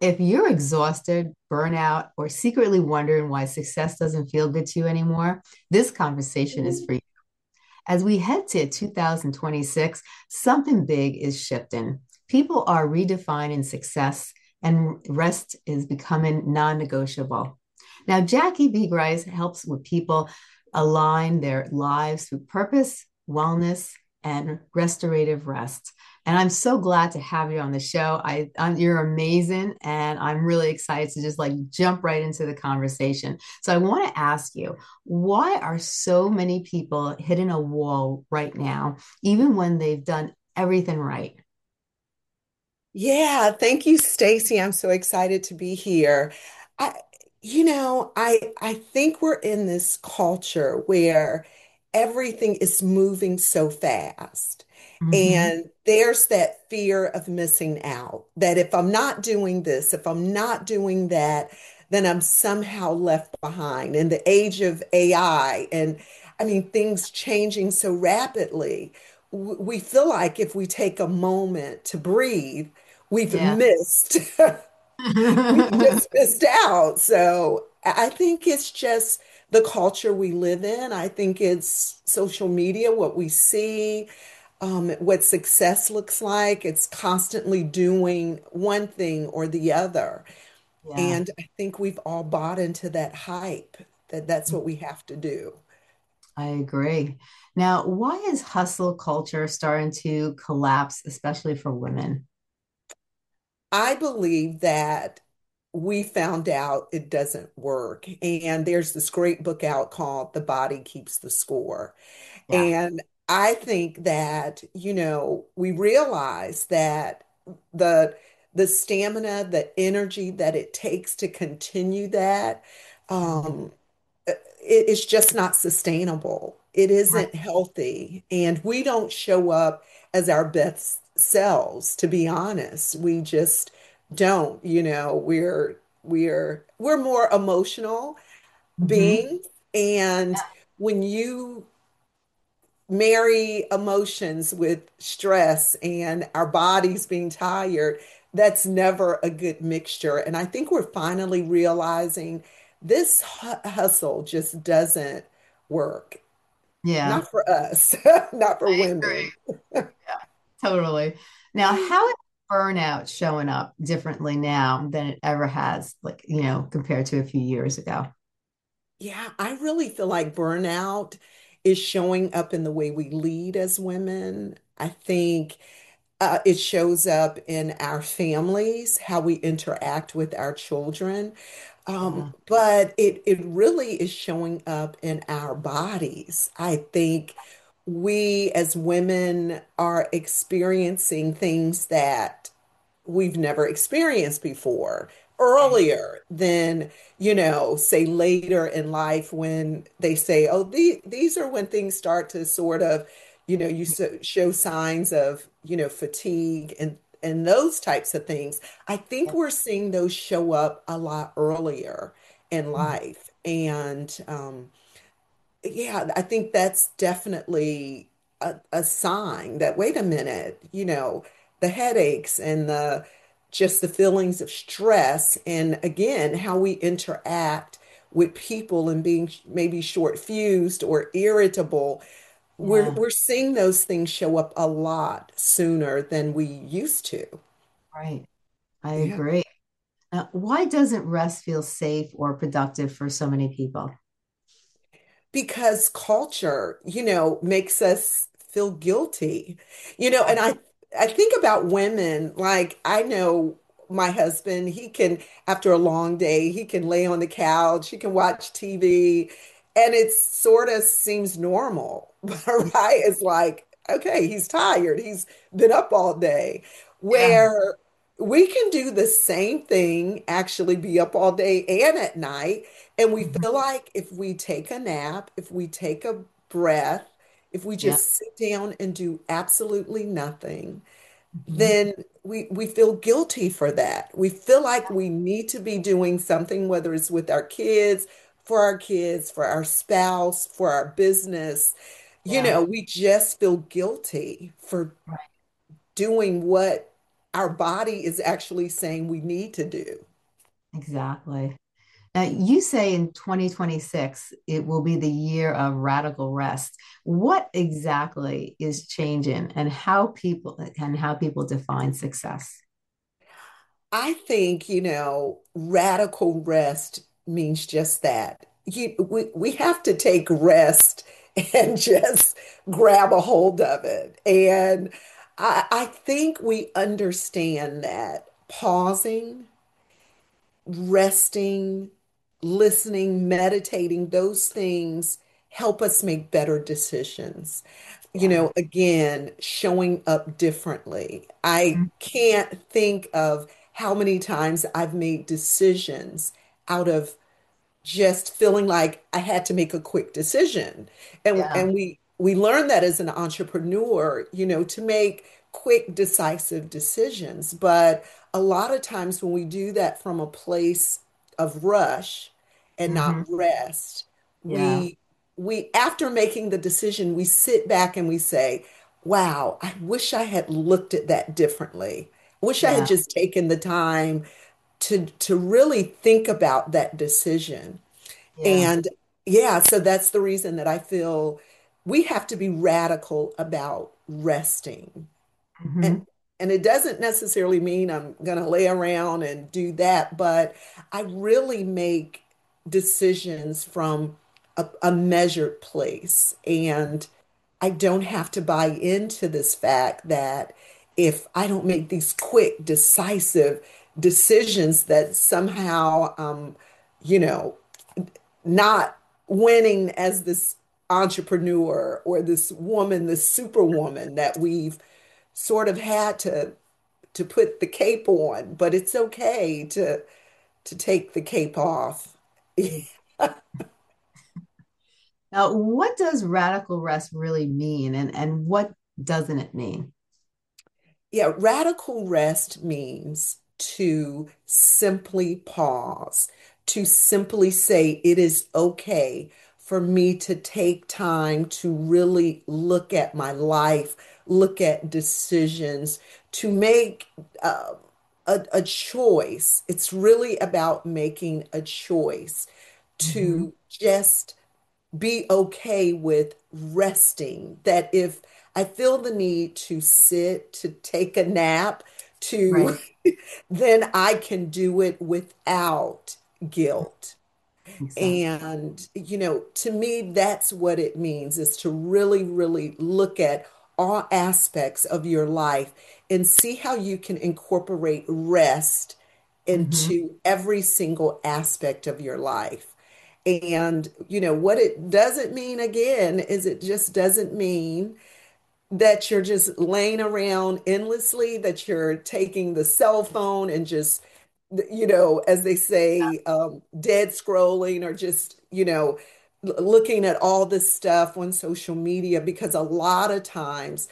If you're exhausted, burnout, or secretly wondering why success doesn't feel good to you anymore, this conversation is for you. As we head to 2026, something big is shifting. People are redefining success, and rest is becoming non negotiable. Now, Jackie B. Grice helps with people align their lives through purpose, wellness, and restorative rest. And I'm so glad to have you on the show. You're amazing, and I'm really excited to just like jump right into the conversation. So I want to ask you, why are so many people hitting a wall right now, even when they've done everything right? Yeah, thank you, Stacy. I'm so excited to be here. I, I think we're in this culture where everything is moving so fast. Hmm. And there's that fear of missing out, that if I'm not doing this, if I'm not doing that, then I'm somehow left behind. In the age of AI, and I mean, things changing so rapidly, we feel like if we take a moment to breathe, we've Yeah. missed we've just missed out. So I think it's just the culture we live in. I think it's social media, what we see, what success looks like. It's constantly doing one thing or the other. Yeah, And I think we've all bought into that hype that that's what we have to do. I agree. Now, why is hustle culture starting to collapse, especially for women? I believe that we found out it doesn't work. And there's this great book out called The Body Keeps the Score. Yeah. And I think that, we realize that the the stamina, the energy that it takes to continue that, Mhm. um, it's just not sustainable. It Right. isn't healthy. And we don't show up as our best selves, to be honest. We just don't, we're more emotional Hmm. beings. And when you marry emotions with stress and our bodies being tired, that's never a good mixture. And I think we're finally realizing this hustle just doesn't work. Yeah, Not for us, not for I women. agree. Yeah, totally. Now, how is burnout showing up differently now than it ever has, like, compared to a few years ago? Yeah, I really feel like burnout is showing up in the way we lead as women. I think it shows up in our families, how we interact with our children. Yeah. But it really is showing up in our bodies. I think we as women are experiencing things that we've never experienced before earlier than, say later in life when they say, oh, these are when things start to sort of, show signs of, fatigue and those types of things. I think we're seeing those show up a lot earlier in life. And yeah, I think that's definitely a sign that, wait a minute, the headaches and the just the feelings of stress, and again, how we interact with people and being maybe short fused or irritable. We're Yeah, we're seeing those things show up a lot sooner than we used to. right. I Yeah. agree. Now, why doesn't rest feel safe or productive for so many people? Because culture, makes us feel guilty. And I think about women, like I know my husband, he can, after a long day, he can lay on the couch, he can watch TV, and it sort of seems normal, right? It's like, okay, he's tired, he's been up all day. Yeah. Where we can do the same thing, actually be up all day and at night, and we Mhm. feel like if we take a nap, if we take a breath, if we Yeah. just sit down and do absolutely nothing, Mhm. then we feel guilty for that. We feel like we need to be doing something, whether it's with our kids, for our spouse, for our business. Yeah. We just feel guilty for Right. doing what. our body is actually saying we need to do. Exactly. Now, you say in 2026, it will be the year of radical rest. What exactly is changing and how people define success? I think, radical rest means just that. We have to take rest and just grab a hold of it. And I think we understand that pausing, resting, listening, meditating, those things help us make better decisions. Yeah. Again, showing up differently. I can't think of how many times I've made decisions out of just feeling like I had to make a quick decision. And Yeah. and we learn that as an entrepreneur, to make quick, decisive decisions. But a lot of times when we do that from a place of rush and not Hmm. rest, Yeah. we after making the decision, we sit back and we say, wow, I wish I had looked at that differently. I wish I had Yeah. just taken the time to really think about that decision. Yeah. And yeah, so that's the reason that I feel we have to be radical about resting. And Hmm. and it doesn't necessarily mean I'm going to lay around and do that, but I really make decisions from a measured place. And I don't have to buy into this fact that if I don't make these quick, decisive decisions, that somehow, you know, not winning as this entrepreneur or this woman, this superwoman that we've sort of had to put the cape on, but it's okay to take the cape off. Now, what does radical rest really mean, and what doesn't it mean? Yeah, radical rest means to simply pause, to simply say it is okay for me to take time to really look at my life, look at decisions, to make a choice. It's really about making a choice Hmm. to just be okay with resting. That if I feel the need to sit, to take a nap, to Right. then I can do it without guilt. Makes sense. And, to me, that's what it means is to really, really look at all aspects of your life and see how you can incorporate rest Hmm. into every single aspect of your life. And, what it doesn't mean again is it just doesn't mean that you're just laying around endlessly, that you're taking the cell phone and just, as they say, dead scrolling or just, looking at all this stuff on social media, because a lot of times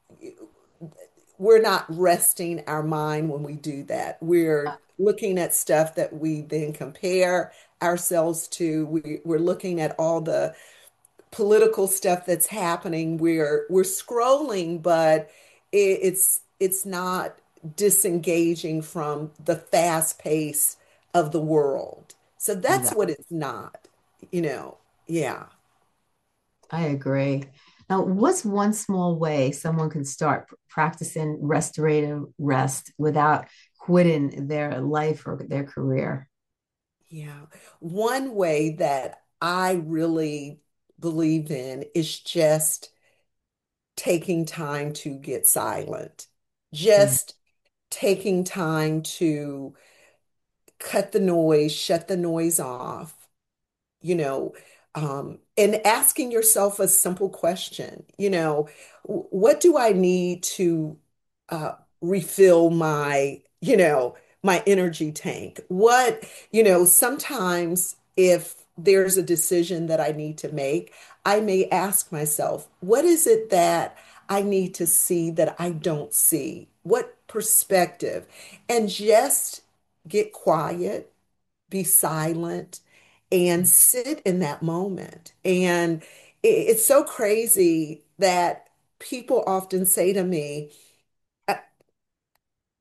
we're not resting our mind when we do that. We're looking at stuff that we then compare ourselves to. We're looking at all the political stuff that's happening. We're scrolling, but it's not disengaging from the fast pace of the world. So that's Exactly. what it's not, you know. Yeah. I agree. Now, what's one small way someone can start practicing restorative rest without quitting their life or their career? Yeah. One way that I really believe in is just taking time to get silent, Mm. just taking time to cut the noise, shut the noise off, you know, and asking yourself a simple question, what do I need to uh, refill my energy tank? Sometimes if there's a decision that I need to make, I may ask myself, what is it that I need to see that I don't see? What perspective? And just get quiet, be silent, and sit in that moment. And it's so crazy that people often say to me,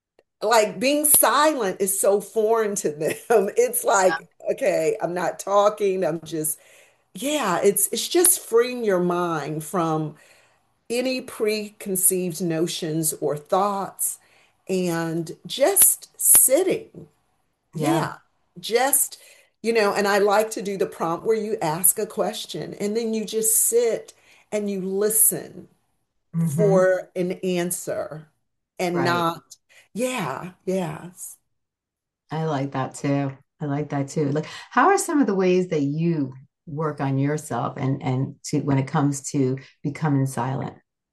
like being silent is so foreign to them. It's like, okay, I'm not talking. I'm just, yeah, it's just freeing your mind from any preconceived notions or thoughts and just sitting. Yeah. Yeah, just, and I like to do the prompt where you ask a question and then you just sit and you listen Hmm. for an answer and Right. not, yeah, yes. I like that too. I like that too. Like, how are some of the ways that you work on yourself and to when it comes to becoming silent?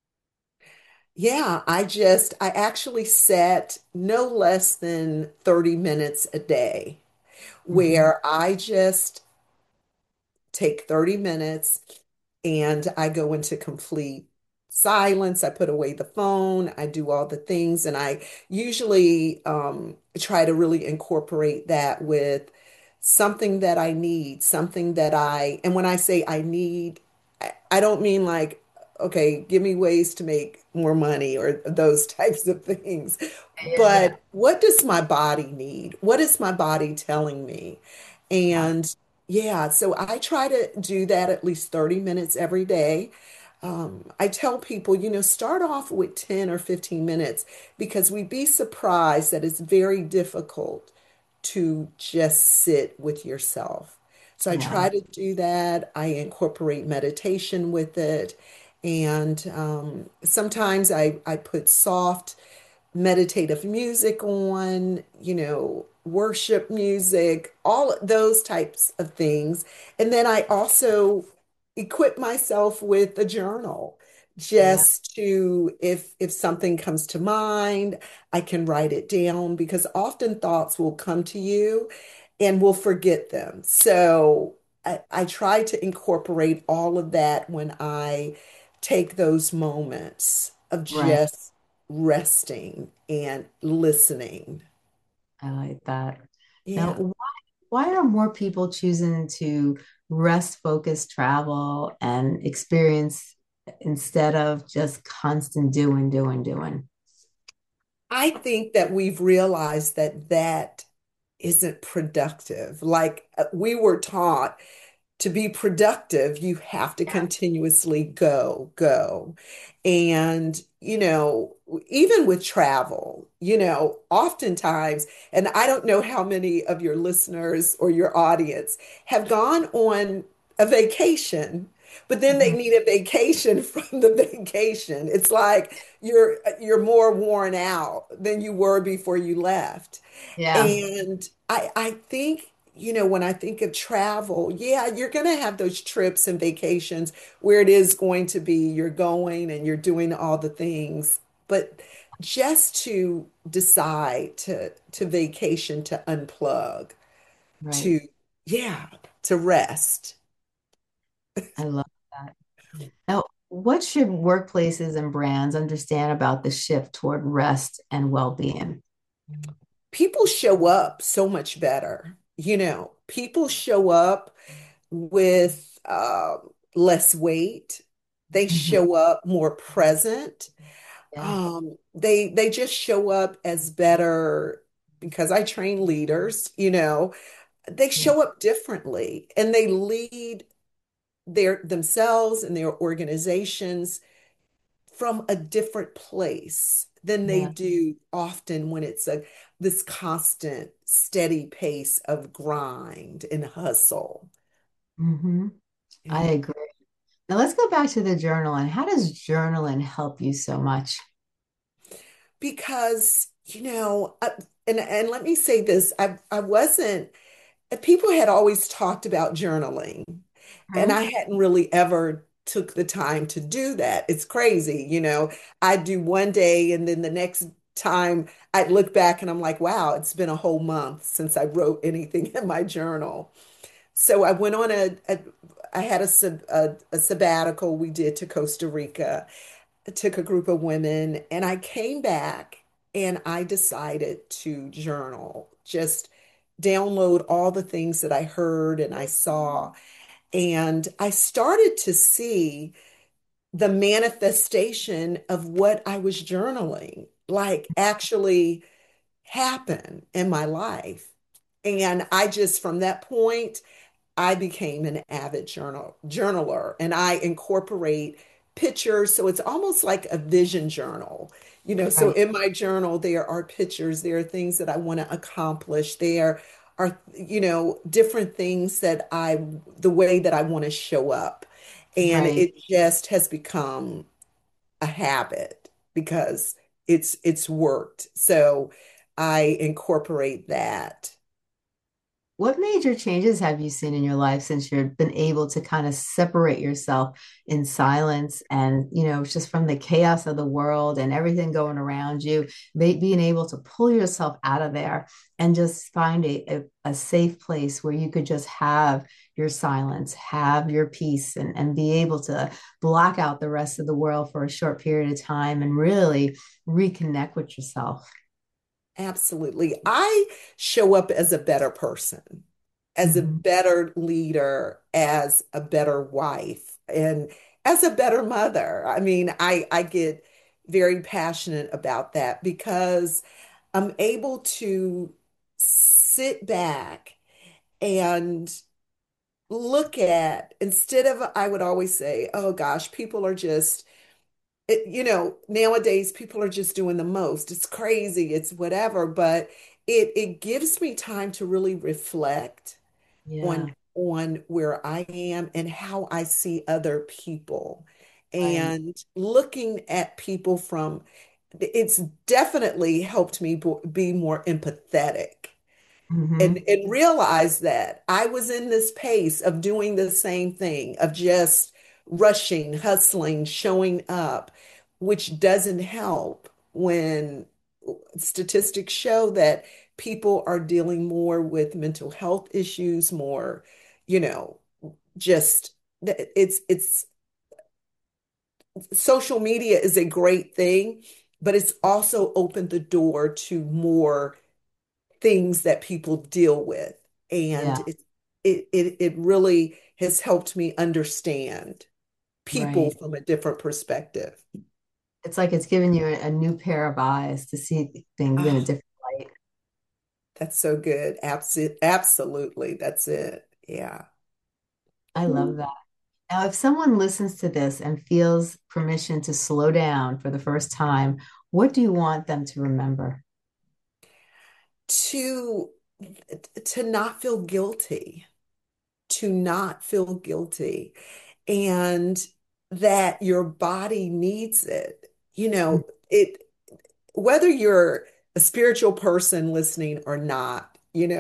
Yeah, I actually set no less than 30 minutes a day Hmm. where I just take 30 minutes and I go into complete silence. I put away the phone, I do all the things, and I usually try to really incorporate that with something that I need, something that and when I say I need, I don't mean like, okay, give me ways to make more money or those types of things. Yeah, yeah, But what does my body need? What is my body telling me? yeah. And yeah, so I try to do that at least 30 minutes every day. I tell people, start off with 10 or 15 minutes because we'd be surprised that it's very difficult to just sit with yourself. So I Yeah. try to do that. I incorporate meditation with it. And sometimes I put soft meditative music on, worship music, all those types of things. And then I also equip myself with a journal Yeah. just to if something comes to mind, I can write it down because often thoughts will come to you and we'll forget them. So I try to incorporate all of that when I take those moments of Right. just resting and listening. I like that. Now, Yeah. why are more people choosing to rest focused travel and experience instead of just constant doing, doing, doing? I think that we've realized that that isn't productive. Like we were taught to be productive, you have to Yeah. continuously go, go. And, even with travel, oftentimes, and I don't know how many of your listeners or your audience have gone on a vacation, but then they Mhm. need a vacation from the vacation. It's like you're more worn out than you were before you left. Yeah. And I think, when I think of travel, yeah, you're going to have those trips and vacations where it is going to be you're going and you're doing all the things. But just to decide to vacation, to unplug, Right. to yeah, to rest. I love that. Now, what should workplaces and brands understand about the shift toward rest and well-being? People show up so much better. People show up with less weight. They Mhm. show up more present. Yeah. They just show up as better because I train leaders, they Yeah. show up differently and they lead their themselves and their organizations from a different place than they Yeah. do often when it's this constant steady pace of grind and hustle. Hmm. I Yeah. agree. Now let's go back to the journaling. How does journaling help you so much? Because, and let me say this, I wasn't, people had always talked about journaling, and I Mhm. hadn't really ever took the time to do that. It's crazy, I'd do one day and then the next time I'd look back and I'm like, wow, it's been a whole month since I wrote anything in my journal. So I went on I had a sabbatical we did to Costa Rica. I took a group of women and I came back and I decided to journal, just download all the things that I heard and I saw. And I started to see the manifestation of what I was journaling, like actually happen in my life. And I just, from that point, I became an avid journaler and I incorporate pictures. So it's almost like a vision journal. So Right. in my journal, there are pictures, there are things that I want to accomplish. There are, different things the way that I want to show up. And Right. it just has become a habit because it's worked. So I incorporate that. What major changes have you seen in your life since you've been able to kind of separate yourself in silence and, just from the chaos of the world and everything going around you, being able to pull yourself out of there and just find a safe place where you could just have your silence, have your peace, and be able to block out the rest of the world for a short period of time and really reconnect with yourself? Absolutely. I show up as a better person, as a Mhm. better leader, as a better wife, and as a better mother. I mean, I get very passionate about that because I'm able to sit back and look at, instead of, I would always say, oh gosh, people are just nowadays people are just doing the most. It's crazy, it's whatever, but it gives me time to really reflect Yeah, on where I am and how I see other people. right. And looking at people it's definitely helped me be more empathetic Hmm. and realize that I was in this pace of doing the same thing, of just rushing, hustling, showing up, which doesn't help when statistics show that people are dealing more with mental health issues, more, you know, just it's social media is a great thing, but it's also opened the door to more things that people deal with. And Yeah, it really has helped me understand people right. from a different perspective. It's like it's giving you a new pair of eyes to see things in a Oh, different light. that's so good. Absolutely. That's it. Yeah. I love that. Now, if someone listens to this and feels permission to slow down for the first time, what do you want them to remember? To to not feel guilty, to not feel guilty, and that your body needs it. It whether you're a spiritual person listening or not,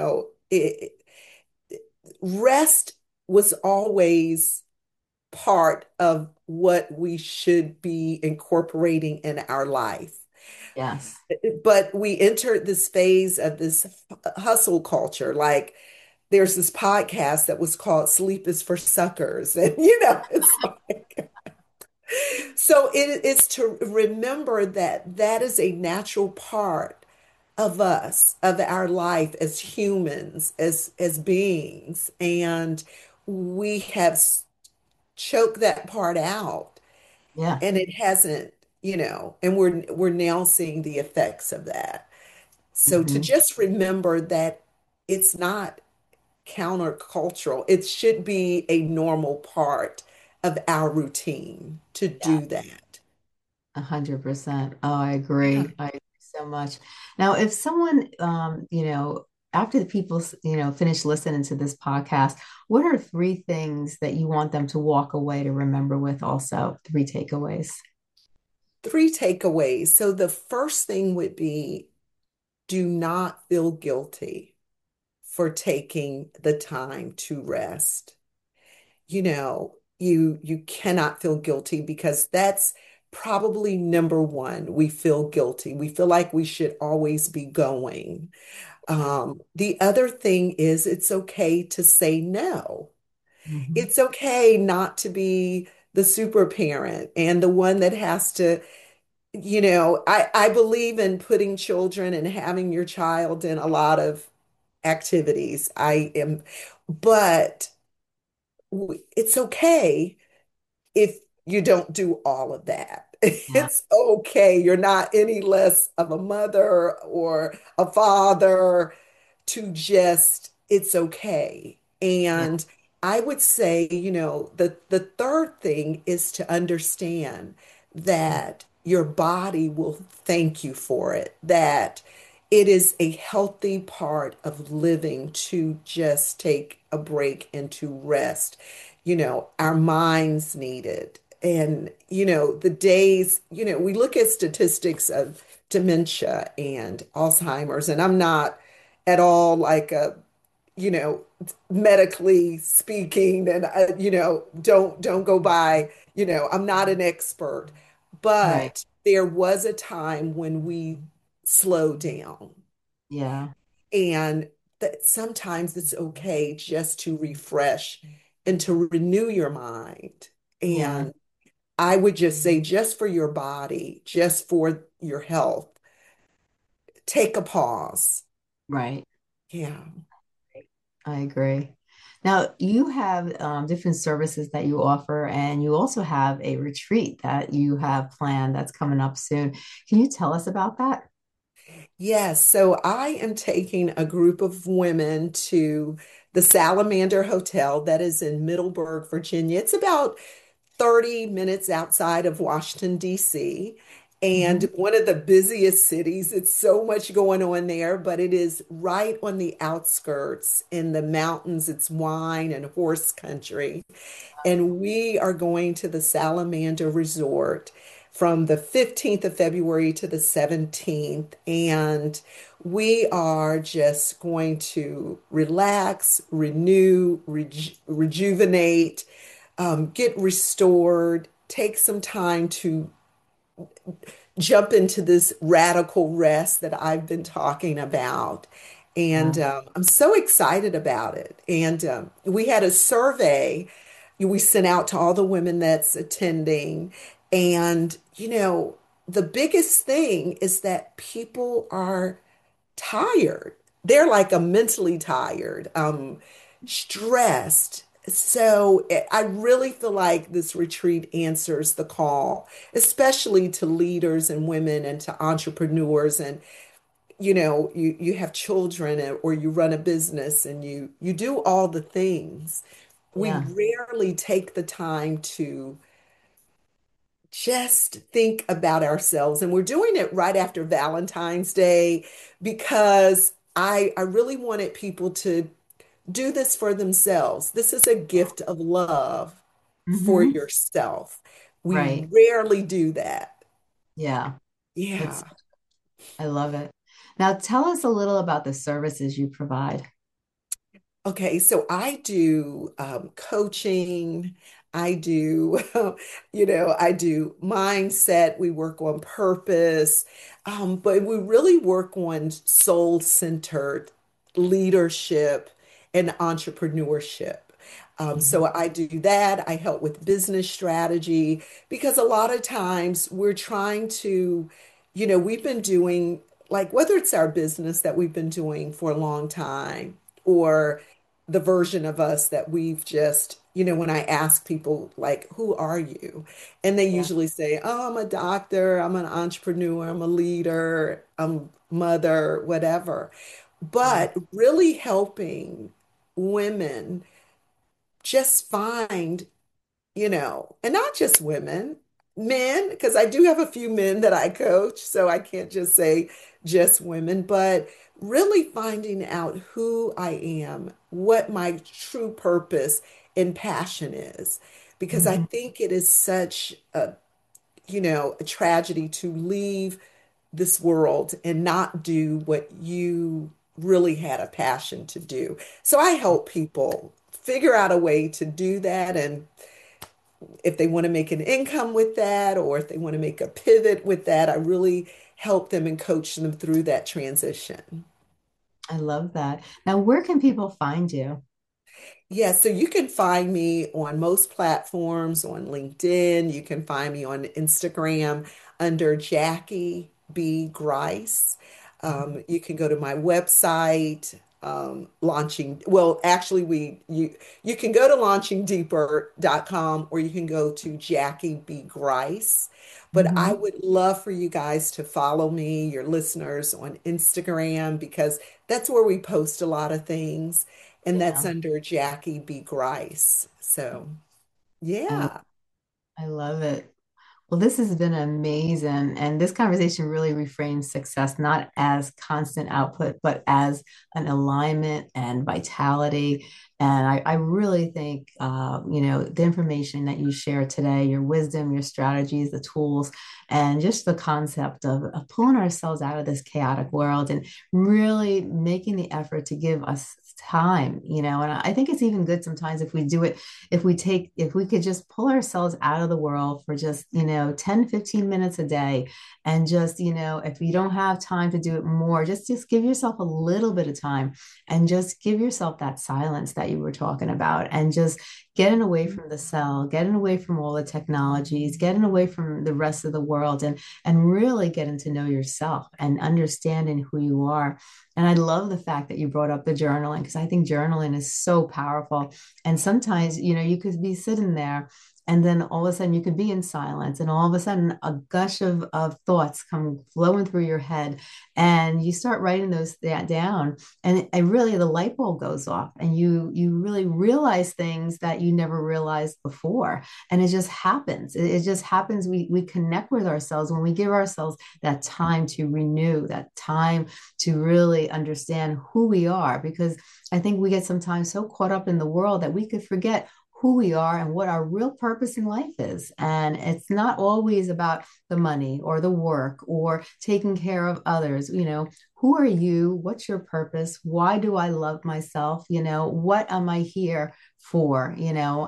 rest was always part of what we should be incorporating in our life. Yes. But we entered this phase of this hustle culture. Like there's this podcast that was called Sleep is for Suckers. And, it's like, so it is to remember that that is a natural part of us, of our life as humans, as beings, and we have choked that part out, Yeah. and it hasn't, and we're now seeing the effects of that. So to Hmm. just remember that it's not countercultural, it should be a normal part of our routine to Yeah. do that. 100%. Oh, I Yeah. agree. I agree so much. Now, if someone, after the people, finish listening to this podcast, what are three things that you want them to walk away to remember with also? Three takeaways. Three takeaways. So the first thing would be do not feel guilty for taking the time to rest. You cannot feel guilty because that's probably number one. We feel guilty. We feel like we should always be going. The other thing is it's okay to say no. Hmm. It's okay not to be the super parent and the one that has to, I believe in putting children and having your child in a lot of activities. But it's okay if you don't do all of that. Yeah. It's okay. You're not any less of a mother or a father to just, it's okay. Yeah. And I would say, the third thing is to understand that your body will thank you for it, that it is a healthy part of living to just take a break and to rest. Our minds need it. And, the days, we look at statistics of dementia and Alzheimer's, and I'm not at all like a, you know, medically speaking, and don't go by, I'm not an expert, Right. but there was a time when we slowed down, Yeah. and that sometimes it's okay just to refresh and to renew your mind. Yeah. And I would just say, just for your body, just for your health, take a pause. Right. Yeah. I agree. Now, you have different services that you offer, and you also have a retreat that you have planned that's coming up soon. Can you tell us about that? Yes, so I am taking a group of women to the Salamander Hotel that is in Middleburg, Virginia. It's about 30 minutes outside of Washington, D.C., and Hmm. one of the busiest cities. It's so much going on there, but it is right on the outskirts in the mountains. It's wine and horse country. And we are going to the Salamander Resort from the 15th of February to the 17th. And we are just going to relax, renew, rejuvenate, get restored, take some time to jump into this radical rest that I've been talking about. And Yeah. I'm so excited about it. And we had a survey we sent out to all the women that's attending. And, the biggest thing is that people are tired. They're like a mentally tired, stressed. So I really feel like this retreat answers the call, especially to leaders and women and to entrepreneurs. And you have children, or you run a business, and you do all the things. We Yeah. rarely take the time to just think about ourselves. And we're doing it right after Valentine's Day because I really wanted people to do this for themselves. This is a gift of love for Hmm. yourself. We Right. rarely do that. Yeah. It's, Yeah. I love it. Now, tell us a little about the services you provide. Okay, so I do coaching. I do, I do mindset. We work on purpose, but we really work on soul-centered leadership and entrepreneurship. Mhm. So I do that. I help with business strategy because a lot of times we're trying to, we've been doing, like, whether it's our business that we've been doing for a long time, or the version of us that we've just, when I ask people, like, who are you? And they Yeah. usually say, oh, I'm a doctor, I'm an entrepreneur, I'm a leader, I'm a mother, whatever. Yeah. But really helping women just find, and not just women, men, because I do have a few men that I coach, so I can't just say just women, but really finding out who I am, what my true purpose and passion is. Because I Mhm. think it is such a tragedy to leave this world and not do what you really had a passion to do. So I help people figure out a way to do that, and if they want to make an income with that, or if they want to make a pivot with that, I really help them and coach them through that transition. I love that. Now, where can people find you? Yeah, so you can find me on most platforms, on LinkedIn. You can find me on Instagram under Jackie B. Grice. Mhm. You can go to my website, launching. Well, actually, you can go to launchingdeeper.com or you can go to Jackie B. Grice. But I Mhm. would love for you guys to follow me, your listeners, on Instagram because that's where we post a lot of things, and that's Yeah. under Jackie B. Grice. So, I yeah. I love it. Well, this has been amazing. And this conversation really reframes success not as constant output, but as an alignment and vitality. And I really think, the information that you share today, your wisdom, your strategies, the tools, and just the concept of pulling ourselves out of this chaotic world and really making the effort to give us time, and I think it's even good sometimes if we do it if we could just pull ourselves out of the world for just 10, 15 minutes a day, and just if you don't have time to do it more, just give yourself a little bit of time, and just give yourself that silence that you were talking about, and just getting away from the cell, getting away from all the technologies, getting away from the rest of the world, and really getting to know yourself and understanding who you are. And I love the fact that you brought up the journaling, because I think journaling is so powerful. And sometimes, you could be sitting there, and then all of a sudden you could be in silence, and all of a sudden a gush of thoughts come flowing through your head, and you start writing those that down, and really the light bulb goes off, and you really realize things that you never realized before. And it just happens. It just happens. We connect with ourselves when we give ourselves that time to renew, that time to really understand who we are, because I think we get sometimes so caught up in the world that we could forget who we are and what our real purpose in life is. And it's not always about the money or the work or taking care of others. Who are you? What's your purpose? Why do I love myself? What am I here for?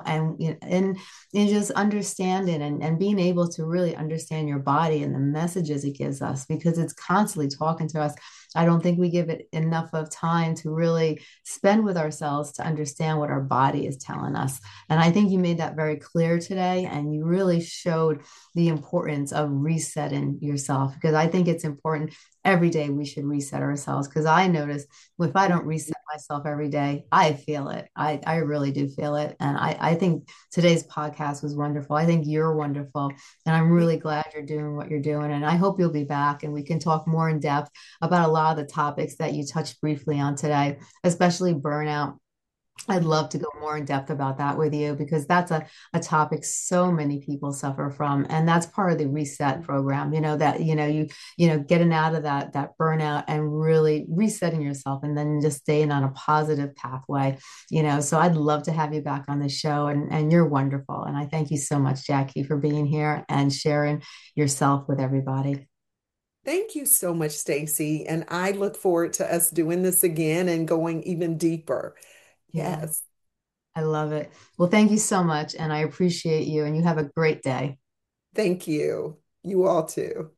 And just understanding, and being able to really understand your body and the messages it gives us, because it's constantly talking to us. I don't think we give it enough of time to really spend with ourselves to understand what our body is telling us. And I think you made that very clear today. And you really showed the importance of resetting yourself, because I think it's important every day we should reset ourselves. Because I notice if I don't reset myself every day, I feel it. I really do feel it. And I think today's podcast was wonderful. I think you're wonderful. And I'm really glad you're doing what you're doing. And I hope you'll be back and we can talk more in depth about a lot of the topics that you touched briefly on today, especially burnout. I'd love to go more in depth about that with you, because that's a topic so many people suffer from. And that's part of the reset program, that, getting out of that burnout and really resetting yourself, and then just staying on a positive pathway, so I'd love to have you back on the show, and you're wonderful. And I thank you so much, Jackie, for being here and sharing yourself with everybody. Thank you so much, Stacy. And I look forward to us doing this again and going even deeper. Yeah, Yes. I love it. Well, thank you so much. And I appreciate you, and you have a great day. Thank you. You all too.